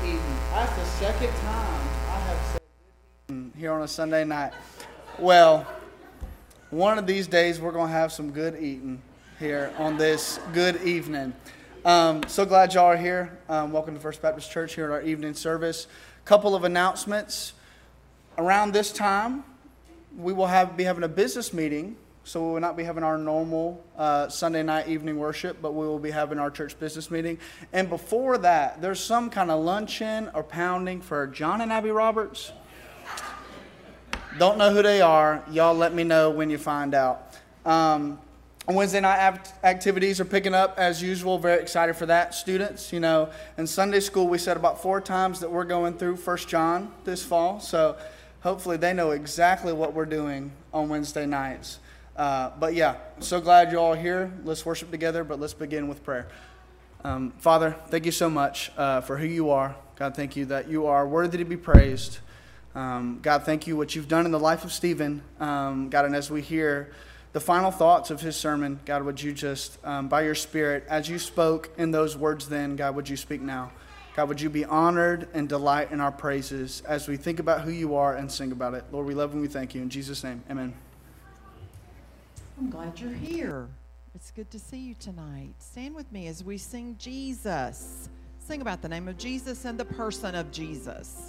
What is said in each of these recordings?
eating. That's the second time I have said good eating here on a Sunday night. Well, one of these days we're going to have some good eating here on this good evening. So glad y'all are here. Welcome to First Baptist Church here at our evening service. Couple of announcements. Around this time, we will be having a business meeting. So we will not be having our normal Sunday night evening worship, but we will be having our church business meeting. And before that, there's some kind of luncheon or pounding for John and Abby Roberts. Don't know who they are. Y'all let me know when you find out. Wednesday night activities are picking up as usual. Very excited for that. Students, in Sunday school we said about 4 times that we're going through 1 John this fall. So hopefully they know exactly what we're doing on Wednesday nights. But yeah, so glad you're all here. Let's worship together, but let's begin with prayer. Father, thank you so much for who you are. God, thank you that you are worthy to be praised. God, thank you what you've done in the life of Stephen. God, and as we hear the final thoughts of his sermon, God, would you just, by your Spirit, as you spoke in those words then, God, would you speak now? God, would you be honored and delight in our praises as we think about who you are and sing about it. Lord, we love and we thank you. In Jesus' name, amen. I'm glad you're here. It's good to see you tonight. Stand with me as we sing Jesus. Sing about the name of Jesus and the person of Jesus.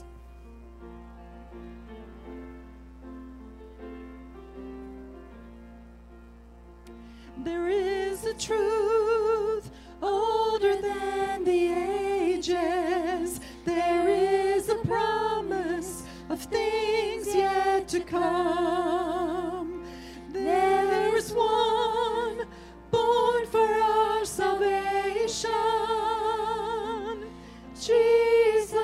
There is a truth older than the ages. There is a promise of things yet to come. There is one born for our salvation, Jesus.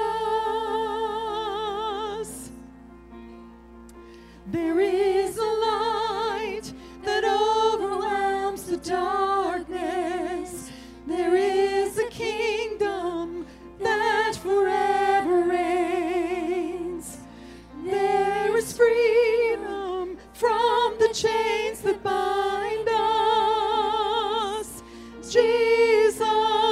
There is a light that overwhelms the darkness. There is a kingdom that forever reigns. There is freedom from the chains that bind us. Jesus,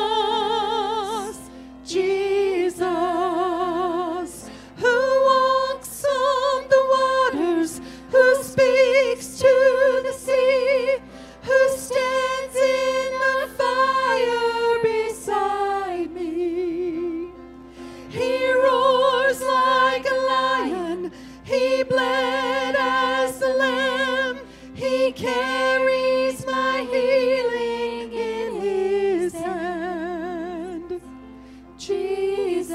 Jesus, who walks on the waters, who speaks to the sea, who stands in the fire beside me. He roars like a lion, he bled as a lamb, he carries my healing in his hand. Jesus.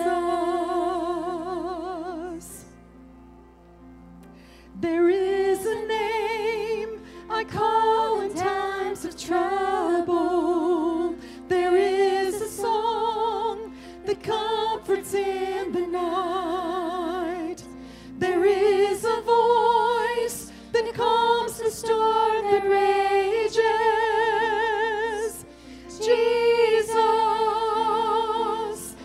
There is a name I call in times of trouble. There is a song that comforts in the night. There is a voice that calms the storm that rages. Jesus,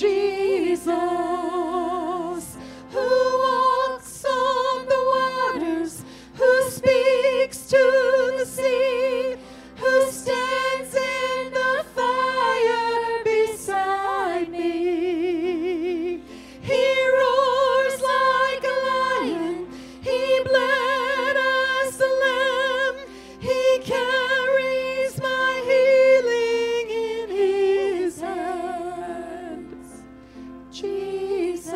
Jesus, who walks on the waters, who speaks to the sea, who stands in the fire beside me. He roars like a lion, he bled as a lamb, he carries my healing in his hands. Jesus.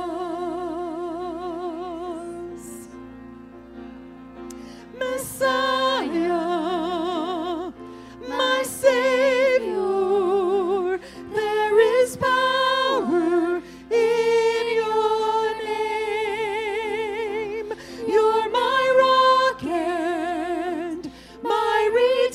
Messiah, my Savior, there is power in your name. You're my rock and my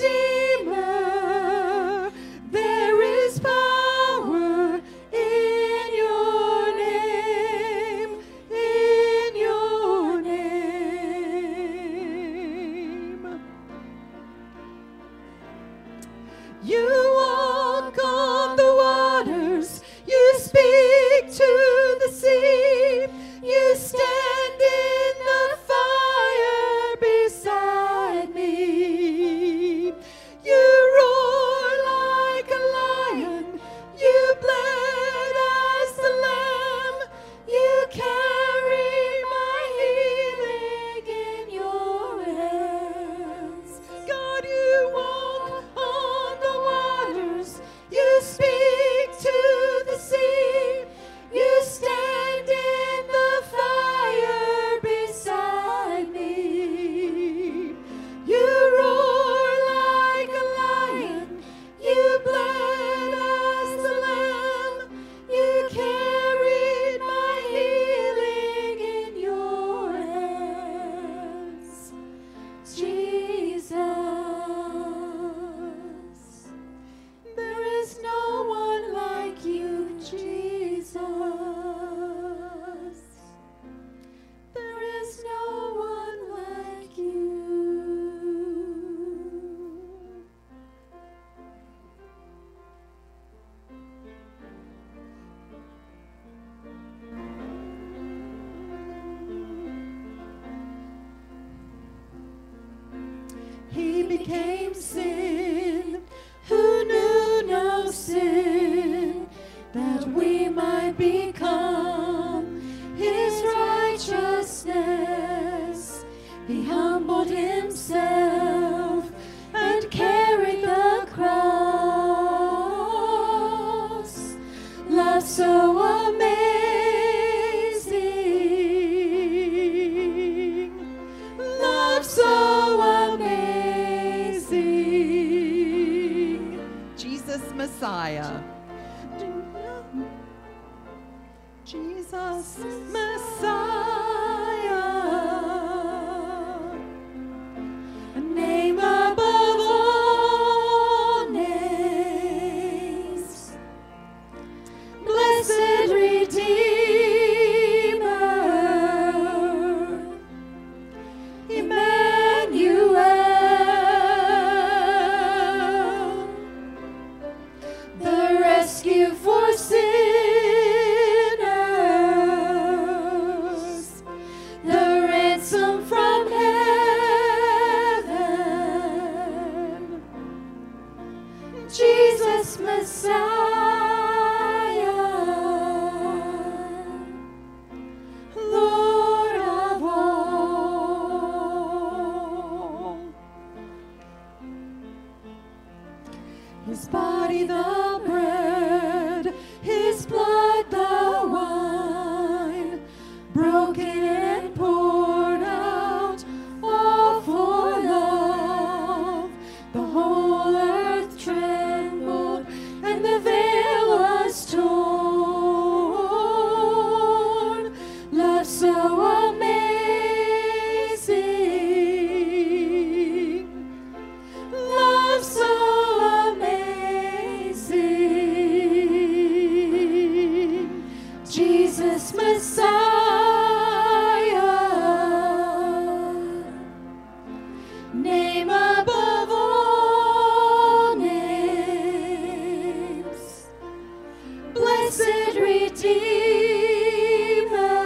Redeemer. There is power in your name, in your name. became sin, who knew no sin, that we might become his righteousness. He humbled himself and carried the cross. Love so amazing, love so amazing. Jesus Messiah. Jesus Messiah. A name above all names. Blessed Redeemer, Emmanuel, the rescue for sinners, the ransom from heaven, Jesus Messiah, Lord of all. His body the bread, his blood the wine, broken and poured out, all for love. The whole earth trembled and the veil was torn. Love so amazing, love so amazing. Jesus Messiah, name above all names. Blessed Redeemer,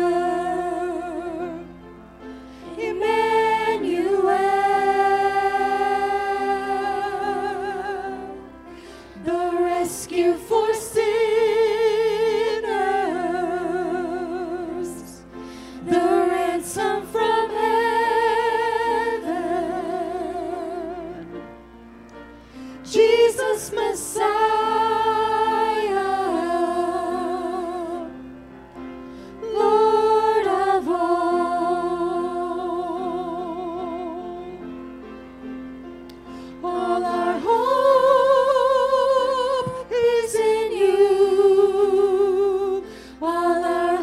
Emmanuel, the rescue for sinners, the ransom from heaven, Jesus Messiah, Lord of all. All our hope is in you. All our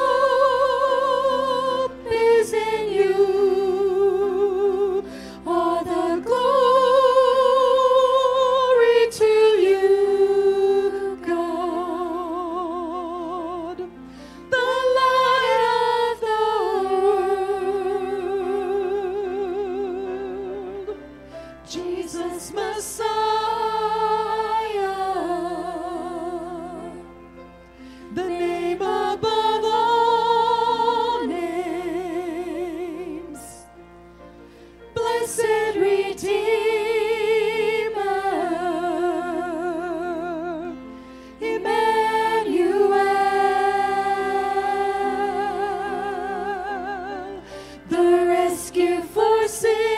hope is in you. All the glory to you, God, the light of the world. Jesus Messiah, the name above all names. Blessed Redeemer, Emmanuel, the rescue for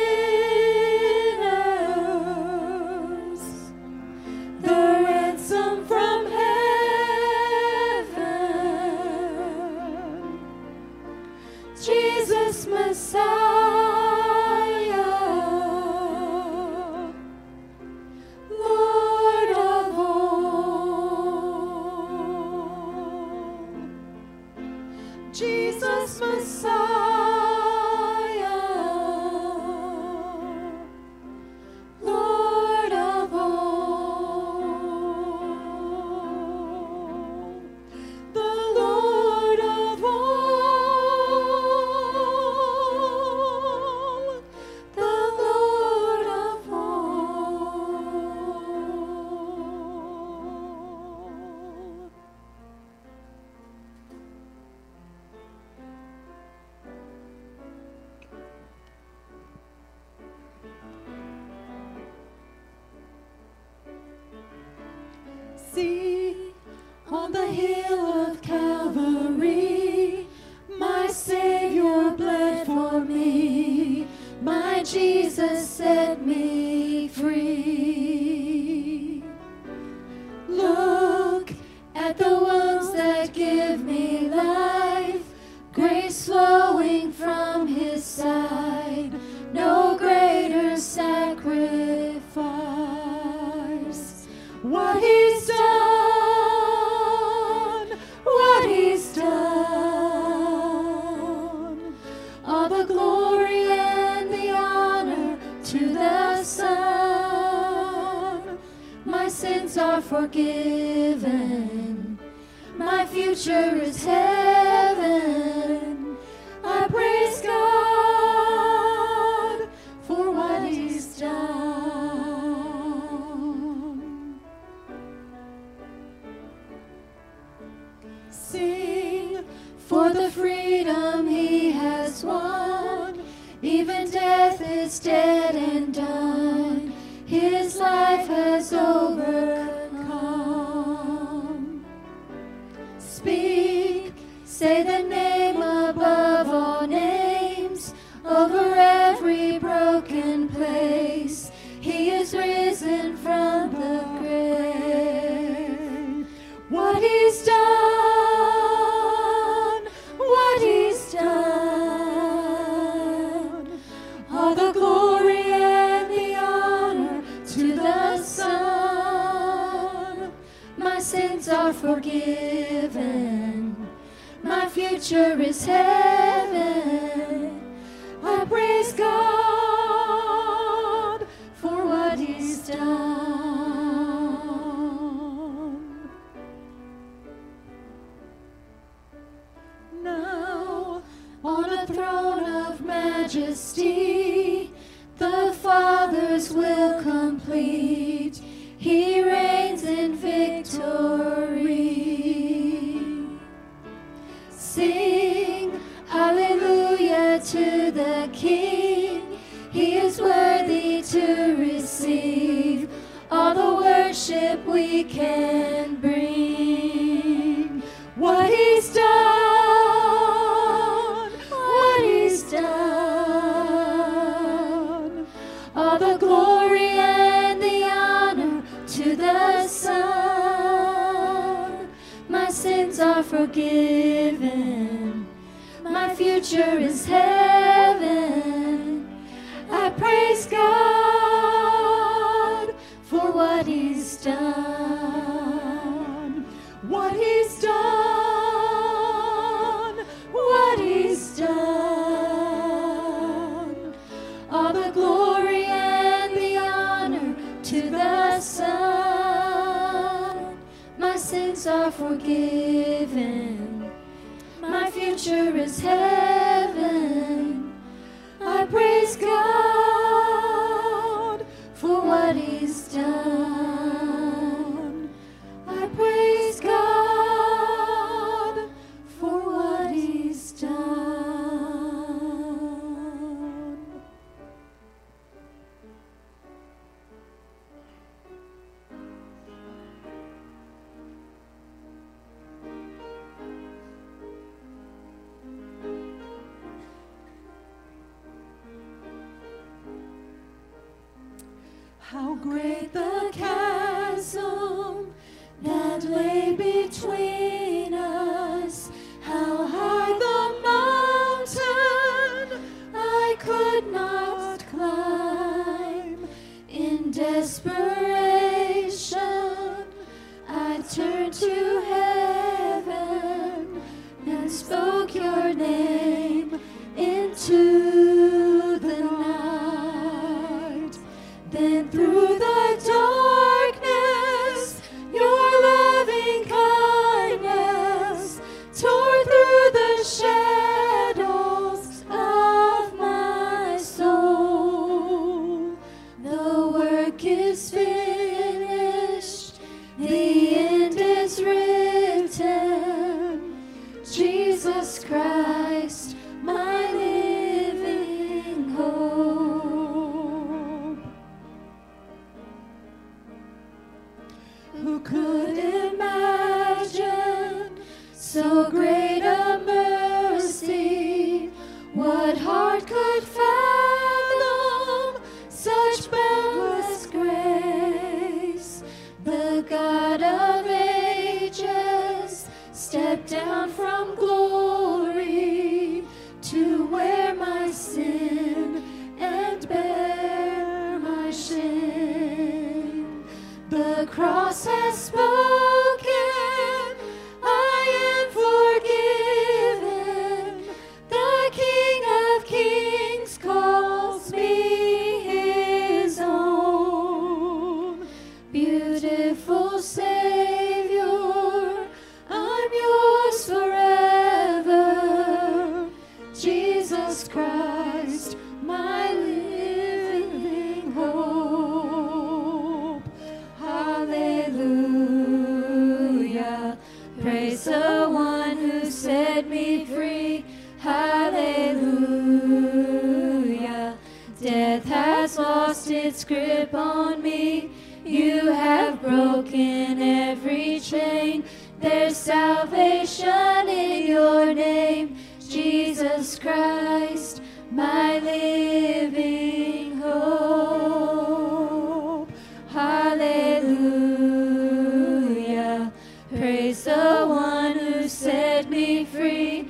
sinners, the ransom from heaven, Jesus Messiah, On the hill of Calvary, my Savior bled for me. My Jesus set me free. Look at the wounds that give me life, grace flowing from his side, no greater sacrifice. What he's done, what he's done, all the glory and the honor to the Son. My sins are forgiven, my future is heaven. I praise God for what he's done. Sing for the freedom he has won. Even death is dead and done. His life has overcome. Speak, say the name above all names, over every broken place. He is risen from the grave. What he's done, what he's done, all the glory and the honor to the Son. My sins are forgiven, my future is heaven. I praise God for what he's done. Now, on a throne of majesty, the Father's will complete. He reigns in victory. Sing hallelujah to the King. He is worthy to receive all the worship we can bring. What he's done, what he's done, all the glory and the honor to the Son. My sins are forgiven, my future is heaven. I praise God for what he's done, what he's done, what he's done. All the glory and the honor to the Son. My sins are forgiven, my future is heaven. I praise God for what he's done. I praise God for what he's done. How great the chasm that lay between us, how high the mountain I could not climb. In desperation, I turned to heaven and spoke your name into the night. Then through the darkness, your loving kindness tore through the shadows of my soul. The work is finished. cross has spoken, I am forgiven. The King of Kings calls me his own. Beautiful Savior, I'm yours forever. Jesus Christ, my living hope. Hallelujah. Praise the one who set me free. Hallelujah. Death has lost its grip on me. You have broken every chain. There's salvation in your name, Jesus Christ, my living hope. Hallelujah. Praise the one who set me free.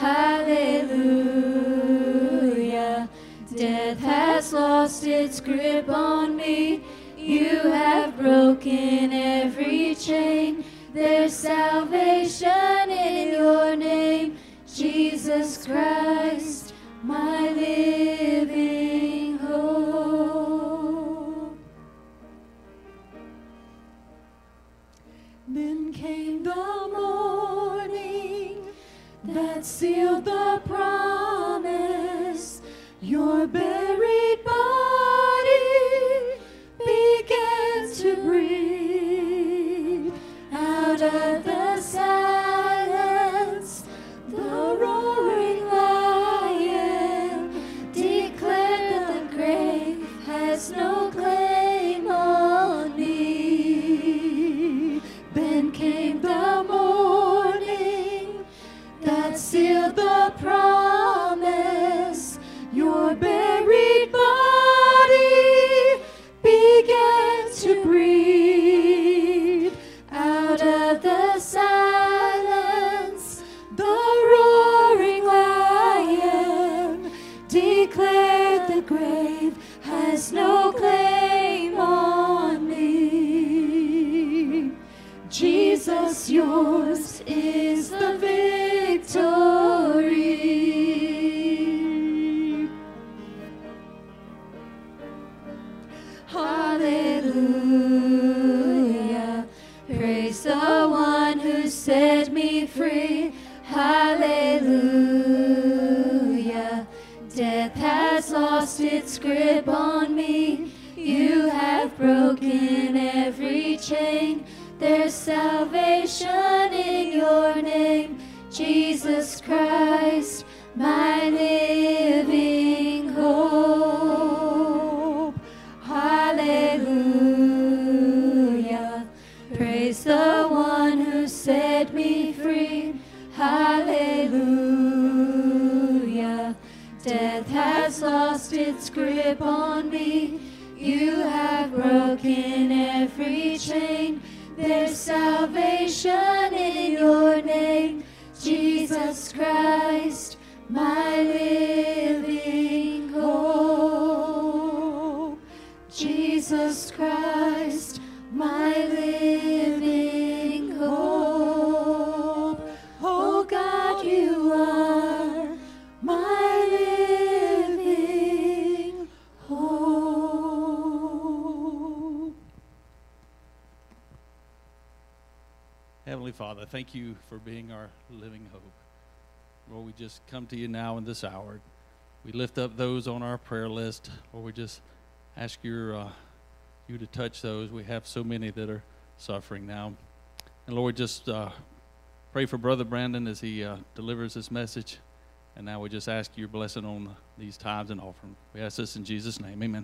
Hallelujah. Death has lost its grip on me. You have broken every chain. There's salvation in your name, Jesus Christ, my living hope. Then came the morning that sealed the promise. Your buried body began to breathe. Out of the silence, the roaring lion declared that the grave has no claim on me. Then came the morning that sealed the promise. Your buried body began to breathe. Out of the silence, the roaring lion declared the grave has no claim on me. Jesus, yours is the victory. Hallelujah. Praise the one who set me free. Hallelujah. Death has lost its grip on me. You have broken every chain. There's salvation in your name, Jesus Christ, my living hope. Hallelujah. Praise the one who set me free. Hallelujah. Death has lost its grip on me. You have broken every chain. There's salvation in your name, Jesus Christ, my living hope. Jesus Christ, my living hope. Oh God, you are my living hope. Heavenly Father, thank you for being our living hope. Lord, we just come to you now in this hour. We lift up those on our prayer list. Lord, we just ask you to touch those. We have so many that are suffering now. And Lord, just pray for Brother Brandon as he delivers this message. And now we just ask your blessing on these tithes and offering. We ask this in Jesus' name. Amen.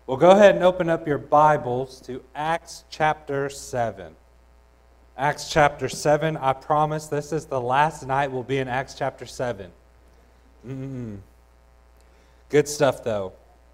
Well, go ahead and open up your Bibles to Acts chapter 7. Acts chapter 7, I promise this is the last night we'll be in Acts chapter 7. Good stuff, though.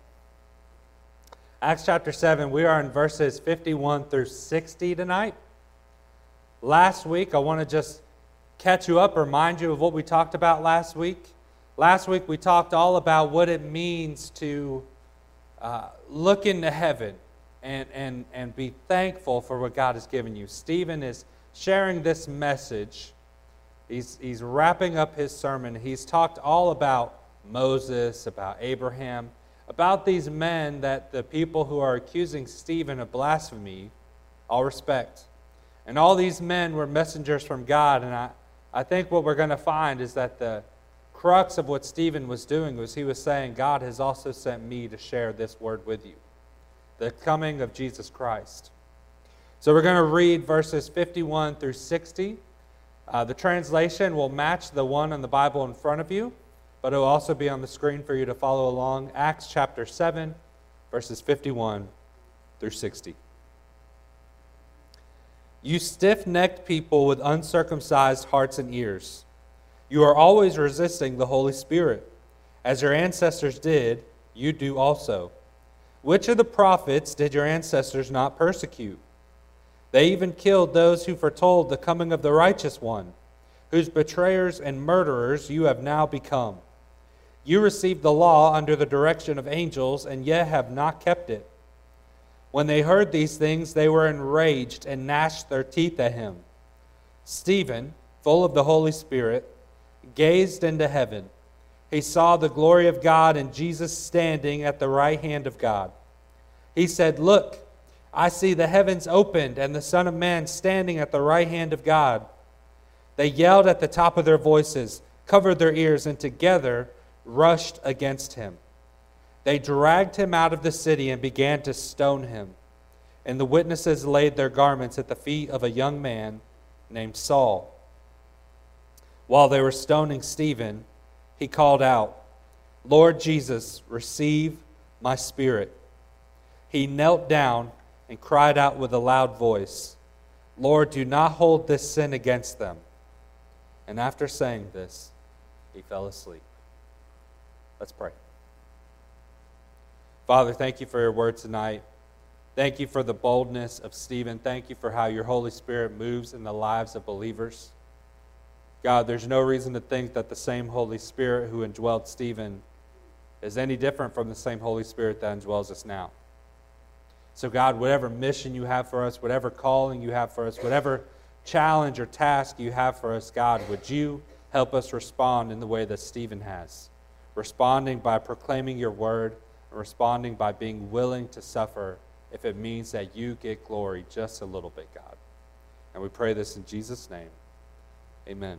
Acts chapter 7, we are in verses 51 through 60 tonight. Last week, I want to just catch you up, remind you of what we talked about last week. Last week, we talked all about what it means to look into heaven and be thankful for what God has given you. Stephen is sharing this message. He's wrapping up his sermon. He's talked all about Moses, about Abraham, about these men that the people who are accusing Stephen of blasphemy, all respect. And all these men were messengers from God. And I think what we're going to find is that the crux of what Stephen was doing was he was saying, God has also sent me to share this word with you, the coming of Jesus Christ. So we're going to read verses 51 through 60. The translation will match the one in the Bible in front of you, but it will also be on the screen for you to follow along. Acts chapter 7, verses 51 through 60. You stiff-necked people with uncircumcised hearts and ears, you are always resisting the Holy Spirit. As your ancestors did, you do also. Which of the prophets did your ancestors not persecute? They even killed those who foretold the coming of the righteous one, whose betrayers and murderers you have now become. You received the law under the direction of angels, and yet have not kept it. When they heard these things, they were enraged and gnashed their teeth at him. Stephen, full of the Holy Spirit, gazed into heaven. He saw the glory of God and Jesus standing at the right hand of God. He said, "Look, I see the heavens opened and the Son of Man standing at the right hand of God." They yelled at the top of their voices, covered their ears, and together rushed against him. They dragged him out of the city and began to stone him. And the witnesses laid their garments at the feet of a young man named Saul. While they were stoning Stephen, he called out, "Lord Jesus, receive my spirit." He knelt down and cried out with a loud voice, "Lord, do not hold this sin against them." And after saying this, he fell asleep. Let's pray. Father, thank you for your word tonight. Thank you for the boldness of Stephen. Thank you for how your Holy Spirit moves in the lives of believers. God, there's no reason to think that the same Holy Spirit who indwelled Stephen is any different from the same Holy Spirit that indwells us now. So God, whatever mission you have for us, whatever calling you have for us, whatever challenge or task you have for us, God, would you help us respond in the way that Stephen has, responding by proclaiming your word, and responding by being willing to suffer if it means that you get glory just a little bit, God. And we pray this in Jesus' name. Amen.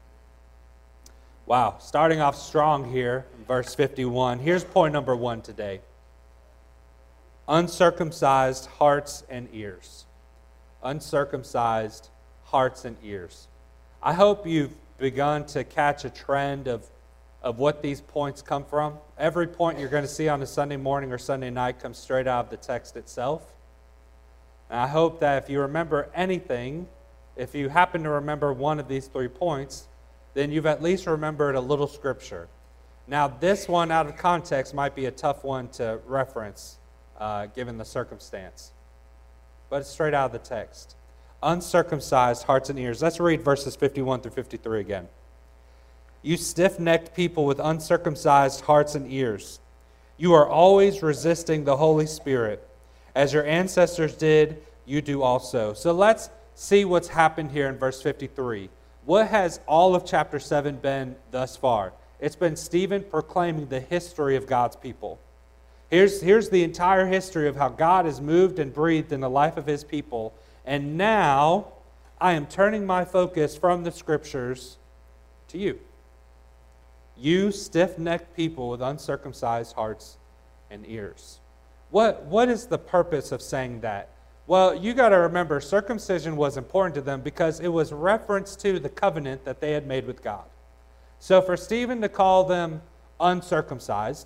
Wow, starting off strong here in verse 51. Here's point number 1 today. Uncircumcised hearts and ears. Uncircumcised hearts and ears. I hope you've begun to catch a trend of what these points come from. Every point you're going to see on a Sunday morning or Sunday night comes straight out of the text itself. And I hope that if you remember anything, if you happen to remember one of these 3 points, then you've at least remembered a little scripture. Now, this one out of context might be a tough one to reference, given the circumstance. But it's straight out of the text. Uncircumcised hearts and ears. Let's read verses 51 through 53 again. You stiff-necked people with uncircumcised hearts and ears, you are always resisting the Holy Spirit. As your ancestors did, you do also. So let's see what's happened here in verse 53. What has all of chapter 7 been thus far? It's been Stephen proclaiming the history of God's people. Here's the entire history of how God has moved and breathed in the life of his people. And now I am turning my focus from the scriptures to you. You stiff-necked people with uncircumcised hearts and ears. What is the purpose of saying that? Well, you got to remember, circumcision was important to them because it was reference to the covenant that they had made with God. So for Stephen to call them uncircumcised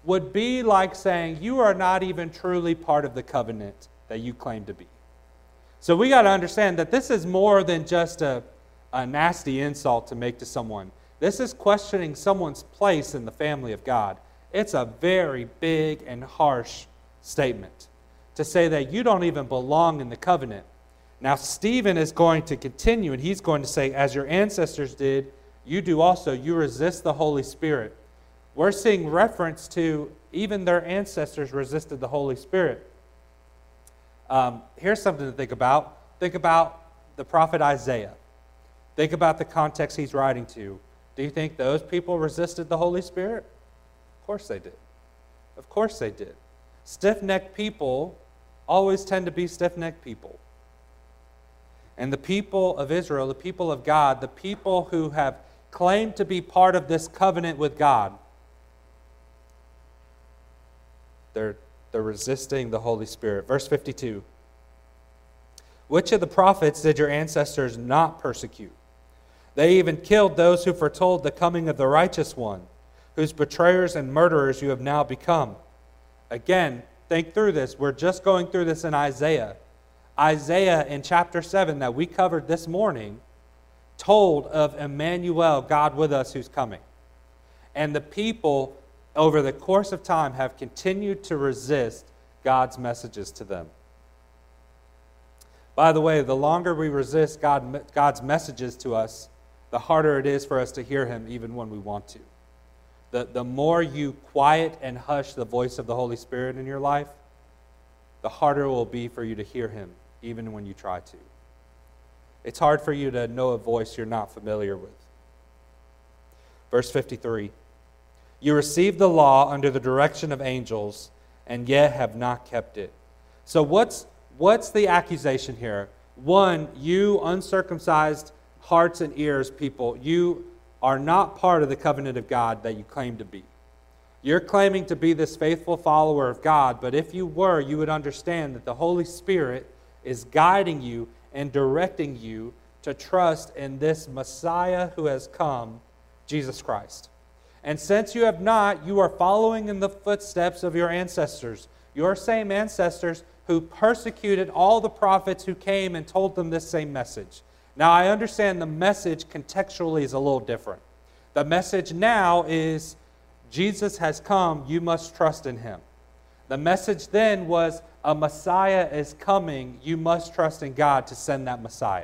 would be like saying you are not even truly part of the covenant that you claim to be. So we got to understand that this is more than just a nasty insult to make to someone. This is questioning someone's place in the family of God. It's a very big and harsh statement to say that you don't even belong in the covenant. Now, Stephen is going to continue, and he's going to say, as your ancestors did, you do also. You resist the Holy Spirit. We're seeing reference to even their ancestors resisted the Holy Spirit. Here's something to think about. Think about the prophet Isaiah. Think about the context he's writing to. Do you think those people resisted the Holy Spirit? Of course they did. Of course they did. Stiff-necked people always tend to be stiff-necked people. And the people of Israel, the people of God, the people who have claimed to be part of this covenant with God, they're resisting the Holy Spirit. Verse 52. Which of the prophets did your ancestors not persecute? They even killed those who foretold the coming of the righteous one, whose betrayers and murderers you have now become. Again, think through this. We're just going through this in Isaiah. Isaiah in chapter 7 that we covered this morning told of Emmanuel, God with us, who's coming. And the people over the course of time have continued to resist God's messages to them. By the way, the longer we resist God's messages to us, the harder it is for us to hear Him even when we want to. The more you quiet and hush the voice of the Holy Spirit in your life, the harder it will be for you to hear Him even when you try to. It's hard for you to know a voice you're not familiar with. Verse 53. You received the law under the direction of angels, and yet have not kept it. So what's the accusation here? One, you uncircumcised hearts and ears people, you are not part of the covenant of God that you claim to be. You're claiming to be this faithful follower of God, but if you were, you would understand that the Holy Spirit is guiding you and directing you to trust in this Messiah who has come, Jesus Christ. And since you have not, you are following in the footsteps of your ancestors, your same ancestors who persecuted all the prophets who came and told them this same message. Now, I understand the message contextually is a little different. The message now is, Jesus has come, you must trust in Him. The message then was, a Messiah is coming, you must trust in God to send that Messiah.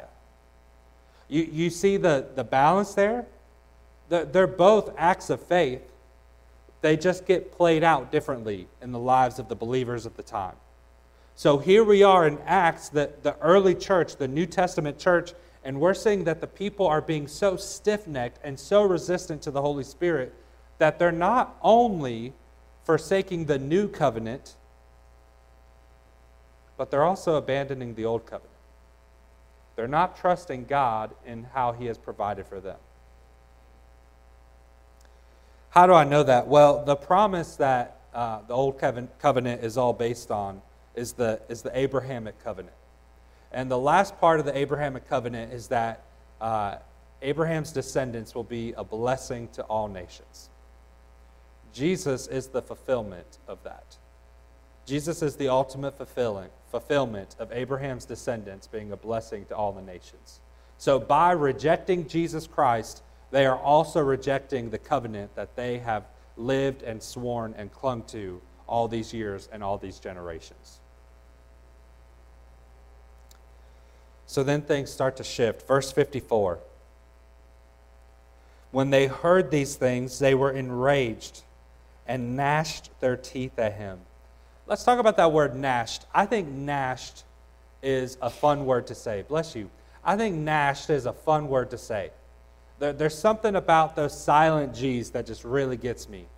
You see the balance there? They're both acts of faith. They just get played out differently in the lives of the believers of the time. So here we are in Acts, the early church, the New Testament church, and we're seeing that the people are being so stiff-necked and so resistant to the Holy Spirit that they're not only forsaking the new covenant, but they're also abandoning the old covenant. They're not trusting God in how He has provided for them. How do I know that? Well, the promise that the old covenant is all based on is the Abrahamic covenant. And the last part of the Abrahamic covenant is that Abraham's descendants will be a blessing to all nations. Jesus is the fulfillment of that. Jesus is the ultimate fulfillment of Abraham's descendants being a blessing to all the nations. So by rejecting Jesus Christ, they are also rejecting the covenant that they have lived and sworn and clung to all these years and all these generations. So then things start to shift. Verse 54. When they heard these things, they were enraged and gnashed their teeth at him. Let's talk about that word gnashed. I think gnashed is a fun word to say. Bless you. I think gnashed is a fun word to say. There's something about those silent G's that just really gets me.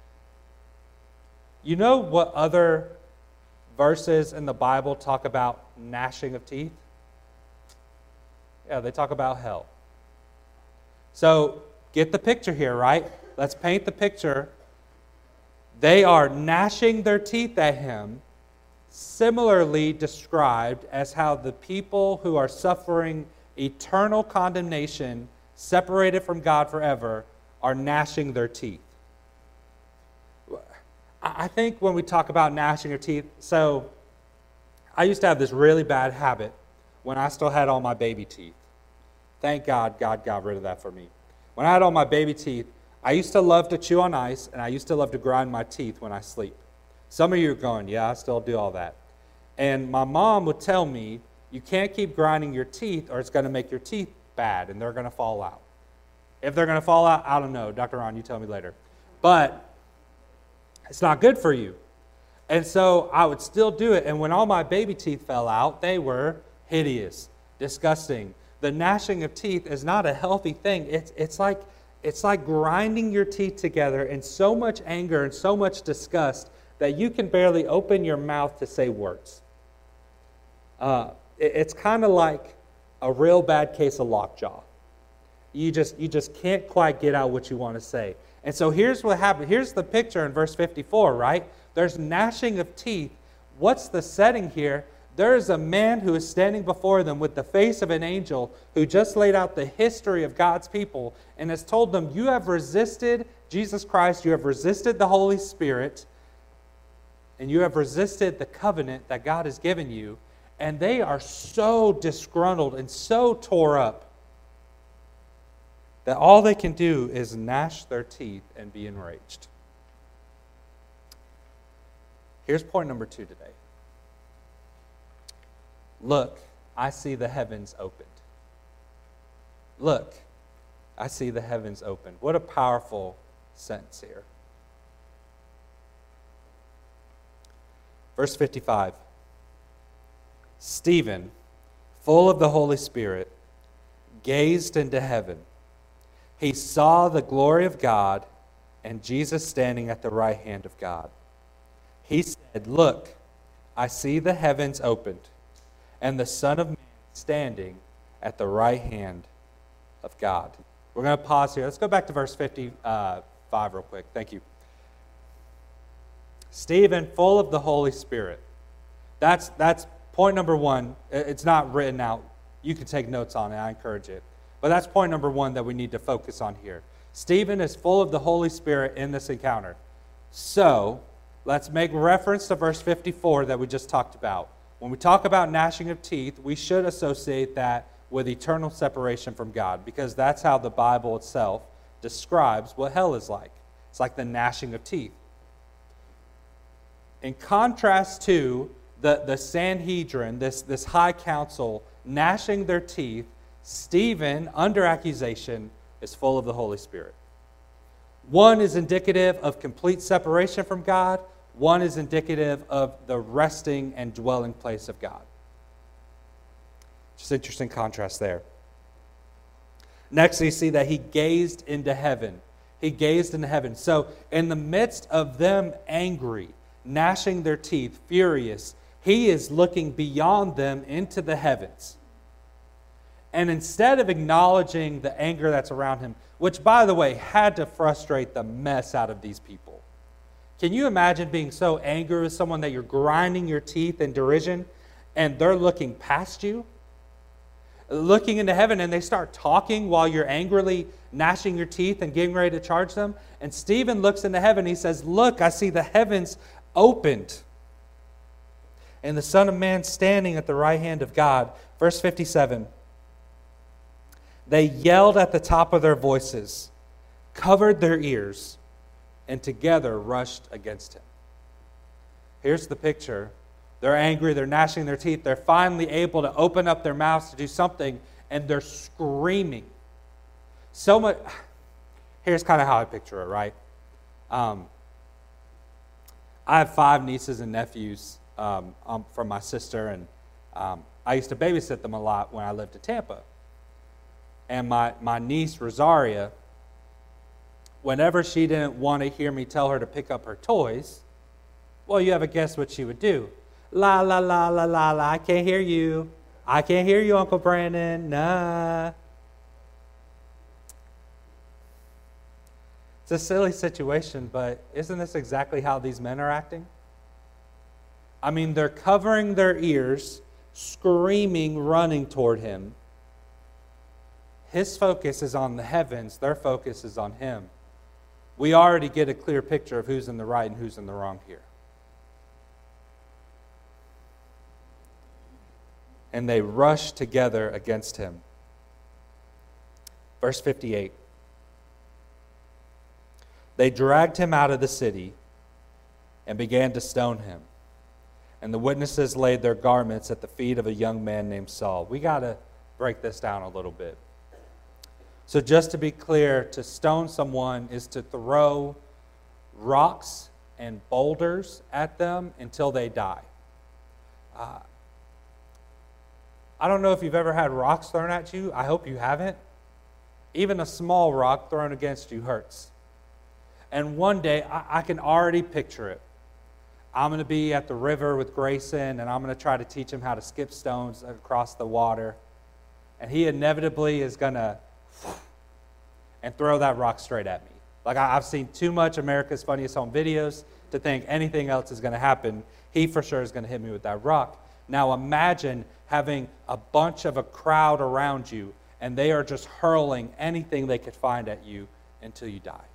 You know what other verses in the Bible talk about gnashing of teeth? Yeah, they talk about hell. So get the picture here, right? Let's paint the picture. They are gnashing their teeth at him, similarly described as how the people who are suffering eternal condemnation, separated from God forever, are gnashing their teeth. I think when we talk about gnashing of teeth, so I used to have this really bad habit when I still had all my baby teeth. Thank God, God got rid of that for me. When I had all my baby teeth, I used to love to chew on ice, and I used to love to grind my teeth when I sleep. Some of you are going, yeah, I still do all that. And my mom would tell me, you can't keep grinding your teeth or it's going to make your teeth bad and they're going to fall out. If they're going to fall out, I don't know. Dr. Ron, you tell me later. But it's not good for you. And so I would still do it. And when all my baby teeth fell out, they were hideous, disgusting. The gnashing of teeth is not a healthy thing. It's like grinding your teeth together in so much anger and so much disgust that you can barely open your mouth to say words. It's kind of like a real bad case of lockjaw. You just can't quite get out what you want to say. And so here's what happened. Here's the picture in verse 54, right? There's gnashing of teeth. What's the setting here? There is a man who is standing before them with the face of an angel who just laid out the history of God's people and has told them, you have resisted Jesus Christ, you have resisted the Holy Spirit, and you have resisted the covenant that God has given you. And they are so disgruntled and so tore up that all they can do is gnash their teeth and be enraged. Here's point number 2 today. Look, I see the heavens opened. Look, I see the heavens opened. What a powerful sentence here. Verse 55. Stephen, full of the Holy Spirit, gazed into heaven. He saw the glory of God and Jesus standing at the right hand of God. He said, look, I see the heavens opened and the Son of Man standing at the right hand of God. We're going to pause here. Let's go back to verse 55 real quick. Thank you. Stephen, full of the Holy Spirit. That's point number 1. It's not written out. You can take notes on it. I encourage it. But that's point number 1 that we need to focus on here. Stephen is full of the Holy Spirit in this encounter. So, let's make reference to verse 54 that we just talked about. When we talk about gnashing of teeth, we should associate that with eternal separation from God, because that's how the Bible itself describes what hell is like. It's like the gnashing of teeth. In contrast to the Sanhedrin, this high council, gnashing their teeth, Stephen, under accusation, is full of the Holy Spirit. One is indicative of complete separation from God. One is indicative of the resting and dwelling place of God. Just interesting contrast there. Next, you see that he gazed into heaven. He gazed into heaven. So, in the midst of them angry, gnashing their teeth, furious, he is looking beyond them into the heavens. And instead of acknowledging the anger that's around him, which, by the way, had to frustrate the mess out of these people. Can you imagine being so angry with someone that you're grinding your teeth in derision and they're looking past you? Looking into heaven, and they start talking while you're angrily gnashing your teeth and getting ready to charge them. And Stephen looks into heaven. He says, look, I see the heavens opened and the Son of Man standing at the right hand of God. Verse 57. They yelled at the top of their voices, covered their ears, and together rushed against him. Here's the picture. They're angry, they're gnashing their teeth, they're finally able to open up their mouths to do something, and they're screaming. So much. Here's kind of how I picture it, right? I have 5 nieces and nephews from my sister, and I used to babysit them a lot when I lived in Tampa. And my niece, Rosaria, whenever she didn't want to hear me tell her to pick up her toys, well, you have a guess what she would do. La, la, la, la, la, la, I can't hear you. I can't hear you, Uncle Brandon. Nah. It's a silly situation, but isn't this exactly how these men are acting? I mean, they're covering their ears, screaming, running toward him. His focus is on the heavens. Their focus is on him. we already get a clear picture of who's in the right and who's in the wrong here. And they rushed together against him. Verse 58. They dragged him out of the city and began to stone him. And the witnesses laid their garments at the feet of a young man named Saul. We got to break this down a little bit. So just to be clear, to stone someone is to throw rocks and boulders at them until they die. I don't know if you've ever had rocks thrown at you. I hope you haven't. Even a small rock thrown against you hurts. And one day, I can already picture it. I'm going to be at the river with Grayson, and I'm going to try to teach him how to skip stones across the water. And he inevitably is going to and throw that rock straight at me. Like, I've seen too much America's Funniest Home Videos to think anything else is going to happen. He for sure is going to hit me with that rock. Now imagine having a bunch of a crowd around you, and they are just hurling anything they could find at you until you die.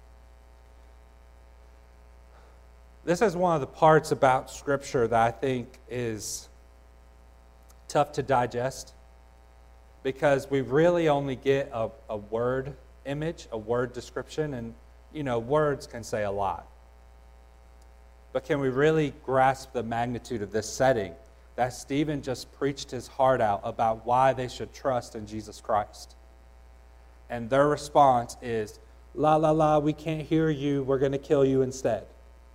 This is one of the parts about Scripture that I think is tough to digest, because we really only get a word image, a word description, and, words can say a lot. But can we really grasp the magnitude of this setting, that Stephen just preached his heart out about why they should trust in Jesus Christ? And their response is, la, la, la, we can't hear you, we're going to kill you instead.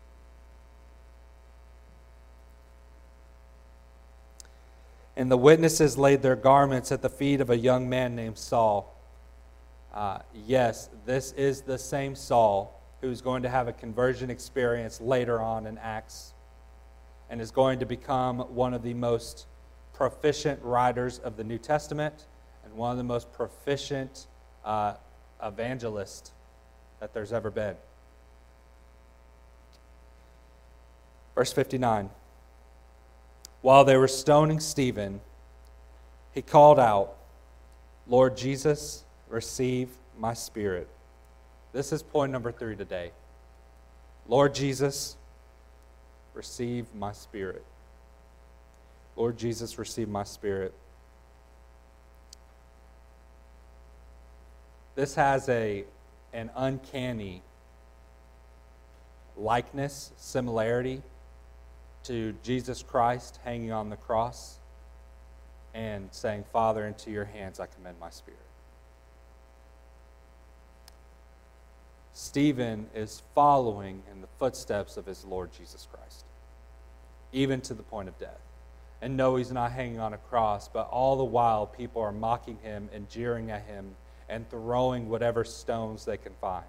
And the witnesses laid their garments at the feet of a young man named Saul. Yes, this is the same Saul who's going to have a conversion experience later on in Acts and is going to become one of the most proficient writers of the New Testament and one of the most proficient evangelists that there's ever been. Verse 59. While they were stoning Stephen, he called out, "Lord Jesus, receive my spirit." This is point number 3 today. Lord Jesus, receive my spirit. Lord Jesus, receive my spirit. This has an uncanny likeness, similarity to Jesus Christ hanging on the cross and saying, "Father, into your hands I commend my spirit." Stephen is following in the footsteps of his Lord Jesus Christ, even to the point of death. And no, he's not hanging on a cross, but all the while people are mocking him and jeering at him and throwing whatever stones they can find.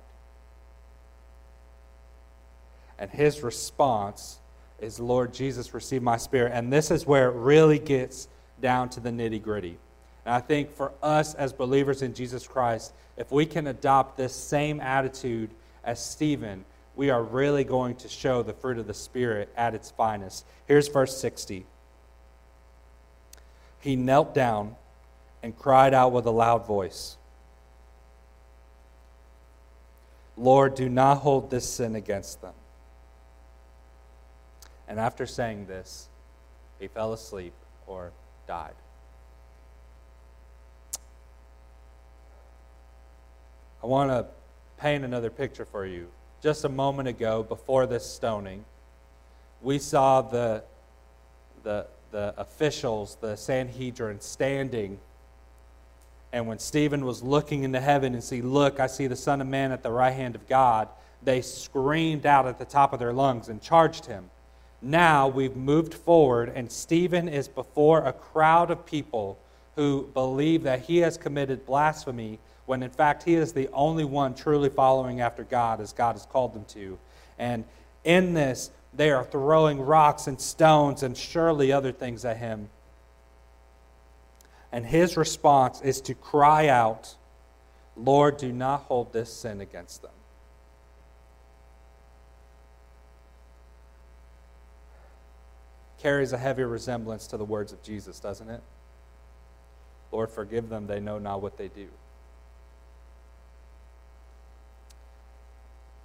And his response is, "Lord Jesus, receive my spirit." And this is where it really gets down to the nitty-gritty. And I think for us as believers in Jesus Christ, if we can adopt this same attitude as Stephen, we are really going to show the fruit of the Spirit at its finest. Here's verse 60. He knelt down and cried out with a loud voice, "Lord, do not hold this sin against them." And after saying this, he fell asleep or died. I want to paint another picture for you. Just a moment ago, before this stoning, we saw the officials, the Sanhedrin, standing. And when Stephen was looking into heaven and see, "Look, I see the Son of Man at the right hand of God," they screamed out at the top of their lungs and charged him. Now we've moved forward, and Stephen is before a crowd of people who believe that he has committed blasphemy, when in fact he is the only one truly following after God as God has called them to. And in this, they are throwing rocks and stones and surely other things at him. And his response is to cry out, "Lord, do not hold this sin against them." Carries a heavy resemblance to the words of Jesus, doesn't it? "Lord, forgive them, they know not what they do."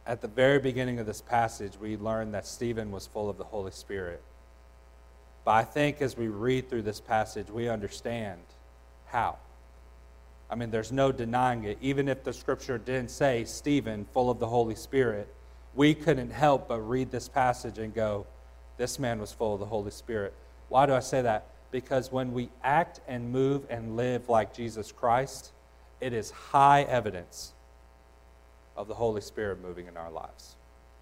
at the very beginning of this passage, we learn that Stephen was full of the Holy Spirit. But I think as we read through this passage, we understand how. I mean, there's no denying it. Even if the scripture didn't say Stephen, full of the Holy Spirit, we couldn't help but read this passage and go, this man was full of the Holy Spirit. Why do I say that? Because when we act and move and live like Jesus Christ, it is high evidence of the Holy Spirit moving in our lives.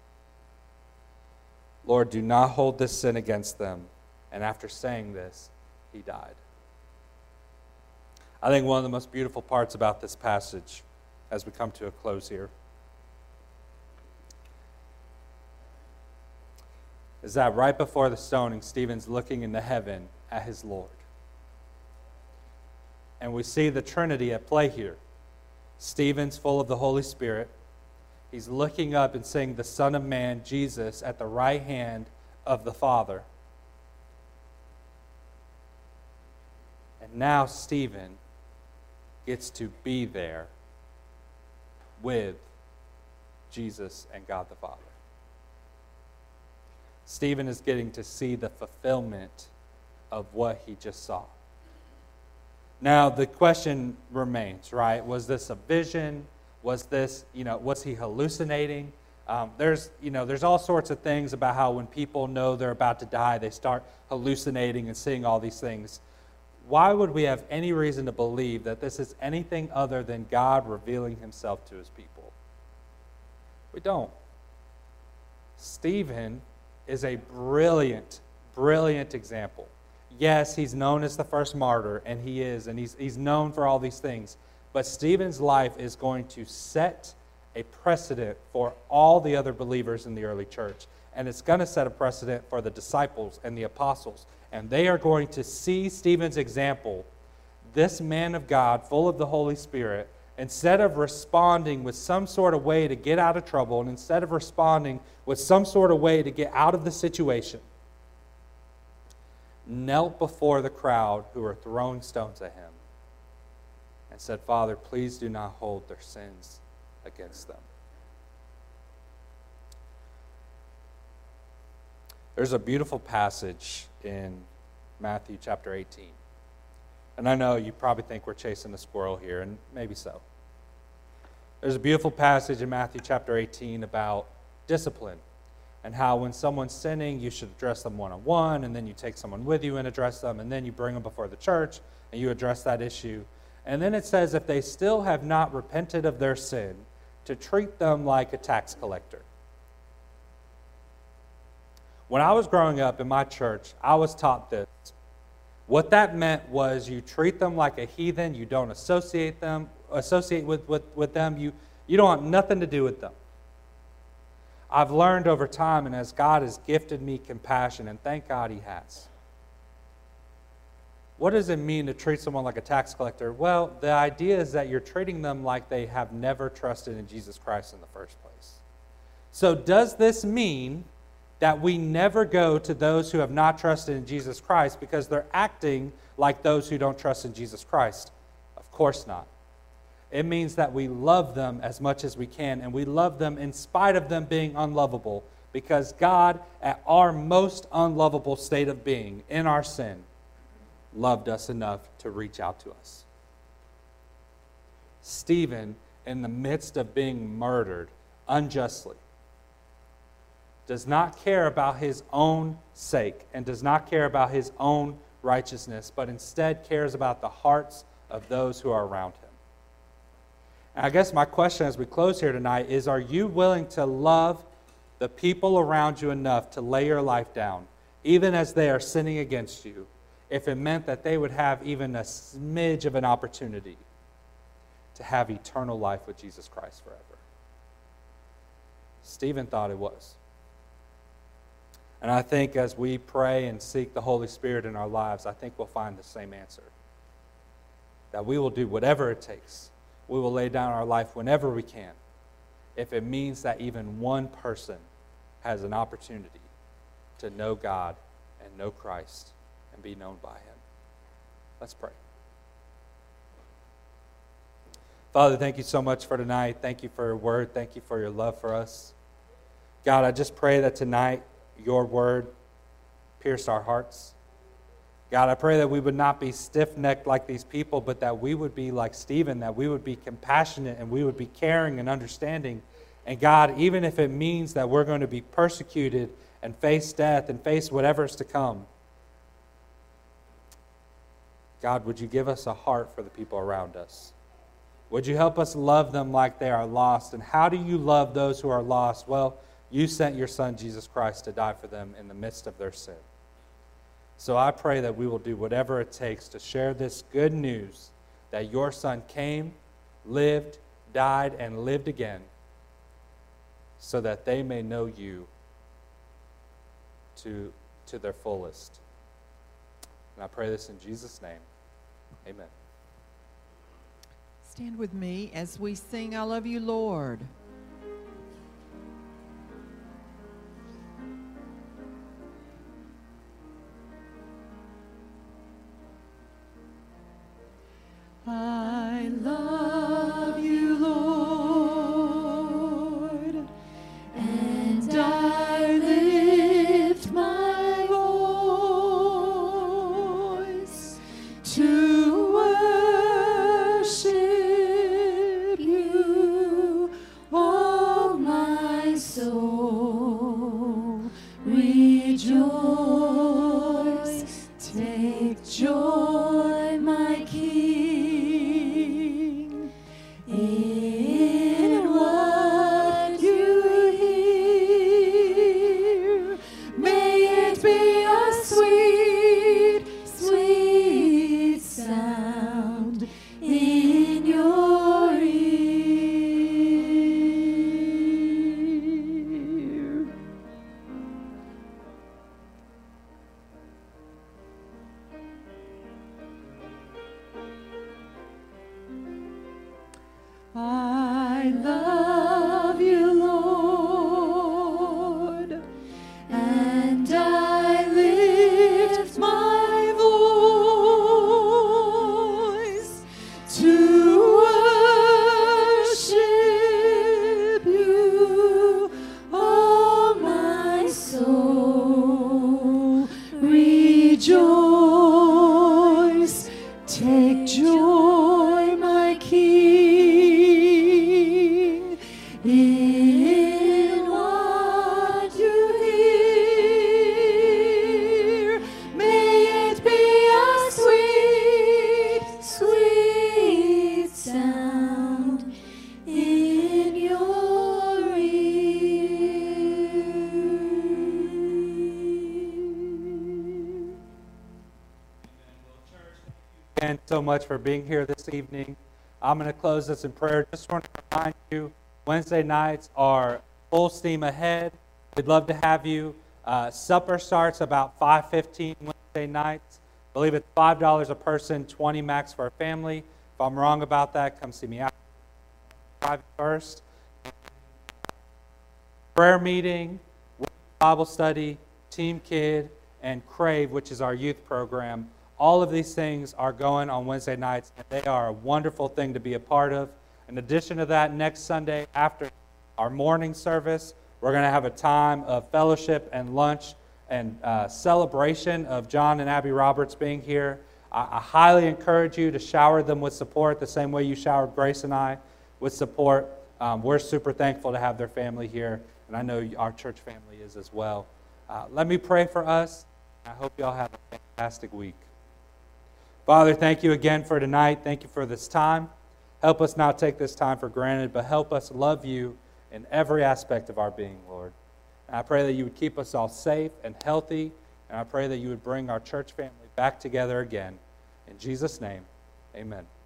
Lord, do not hold this sin against them. And after saying this, he died. I think one of the most beautiful parts about this passage, as we come to a close here, is that right before the stoning, Stephen's looking into heaven at his Lord. And we see the Trinity at play here. Stephen's full of the Holy Spirit. He's looking up and seeing the Son of Man, Jesus, at the right hand of the Father. And now Stephen gets to be there with Jesus and God the Father. Stephen is getting to see the fulfillment of what he just saw. Now, the question remains, right? Was this a vision? Was this, was he hallucinating? There's all sorts of things about how when people know they're about to die, they start hallucinating and seeing all these things. Why would we have any reason to believe that this is anything other than God revealing himself to his people? We don't. Stephen is a brilliant, brilliant example. Yes, he's known as the first martyr, and he's known for all these things. But Stephen's life is going to set a precedent for all the other believers in the early church. And it's going to set a precedent for the disciples and the apostles. And they are going to see Stephen's example, this man of God, full of the Holy Spirit, instead of responding with some sort of way to get out of trouble, and instead of responding with some sort of way to get out of the situation, knelt before the crowd who were throwing stones at him and said, Father, please do not hold their sins against them. There's a beautiful passage in Matthew chapter 18. And I know you probably think we're chasing a squirrel here, and maybe so. There's a beautiful passage in Matthew chapter 18 about discipline and how when someone's sinning, you should address them one-on-one, and then you take someone with you and address them, and then you bring them before the church, and you address that issue. And then it says, if they still have not repented of their sin, to treat them like a tax collector. When I was growing up in my church, I was taught this. What that meant was you treat them like a heathen, you don't associate with them, you don't want nothing to do with them. I've learned over time, and as God has gifted me compassion, and thank God he has. What does it mean to treat someone like a tax collector? Well, the idea is that you're treating them like they have never trusted in Jesus Christ in the first place. So does this mean that we never go to those who have not trusted in Jesus Christ because they're acting like those who don't trust in Jesus Christ? Of course not. It means that we love them as much as we can, and we love them in spite of them being unlovable, because God, at our most unlovable state of being, in our sin, loved us enough to reach out to us. Stephen, in the midst of being murdered unjustly, does not care about his own sake and does not care about his own righteousness, but instead cares about the hearts of those who are around him. And I guess my question as we close here tonight is, are you willing to love the people around you enough to lay your life down, even as they are sinning against you, if it meant that they would have even a smidge of an opportunity to have eternal life with Jesus Christ forever? Stephen thought it was. And I think as we pray and seek the Holy Spirit in our lives, I think we'll find the same answer. That we will do whatever it takes. We will lay down our life whenever we can, if it means that even one person has an opportunity to know God and know Christ and be known by him. Let's pray. Father, thank you so much for tonight. Thank you for your word. Thank you for your love for us. God, I just pray that tonight your word pierce our hearts. God, I pray that we would not be stiff-necked like these people, but that we would be like Stephen, that we would be compassionate and we would be caring and understanding. And God, even if it means that we're going to be persecuted and face death and face whatever's to come, God, would you give us a heart for the people around us? Would you help us love them like they are lost? And how do you love those who are lost? Well, you sent your Son, Jesus Christ, to die for them in the midst of their sin. So I pray that we will do whatever it takes to share this good news that your Son came, lived, died, and lived again so that they may know you to their fullest. And I pray this in Jesus' name. Amen. Stand with me as we sing, I Love You, Lord. I love you, Lord, and I lift my voice to worship you, oh my soul. Rejoice, take joy, my King, in what you hear. May it be a sweet, sweet sound in your ear. I love you, Lord, and I lift my voice to worship you, oh my soul. Rejoice, take joy, my King, in what you hear. May it be a sweet, sweet sound in your ear. And so much for being here this evening. I'm going to close this in prayer. Just want to remind you, Wednesday nights are full steam ahead. We'd love to have you. Supper starts about 5:15 Wednesday nights. I believe it's $5 a person, $20 max for a family. If I'm wrong about that, come see me out first. Prayer meeting, Bible study, Team Kid, and Crave, which is our youth program. All of these things are going on Wednesday nights, and they are a wonderful thing to be a part of. In addition to that, next Sunday after our morning service, we're going to have a time of fellowship and lunch and celebration of John and Abby Roberts being here. I highly encourage you to shower them with support the same way you showered Grace and I with support. We're super thankful to have their family here, and I know our church family is as well. Let me pray for us. I hope you all have a fantastic week. Father, thank you again for tonight. Thank you for this time. Help us not take this time for granted, but help us love you in every aspect of our being, Lord. And I pray that you would keep us all safe and healthy, and I pray that you would bring our church family back together again. In Jesus' name, amen.